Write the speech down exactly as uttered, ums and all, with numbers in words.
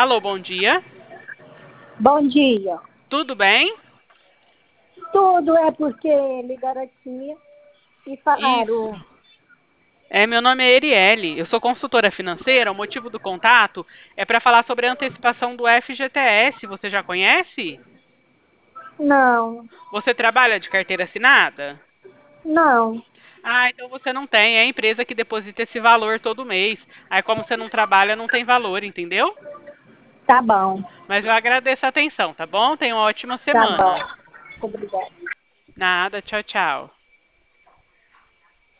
Alô, bom dia. Bom dia. Tudo bem? Tudo é porque ligaram aqui e Isso. falaram. É, meu nome é Erielle, eu sou consultora financeira. O motivo do contato é para falar sobre a antecipação do F G T S. Você já conhece? Não, Você trabalha de carteira assinada? não. Ah, então você não tem. É a empresa que deposita esse valor todo mês. Aí, como você não trabalha, não tem valor, entendeu? Tá bom, Mas eu agradeço a atenção, tá bom? Tenha uma ótima tá bom. semana. Obrigada. Nada, tchau, tchau.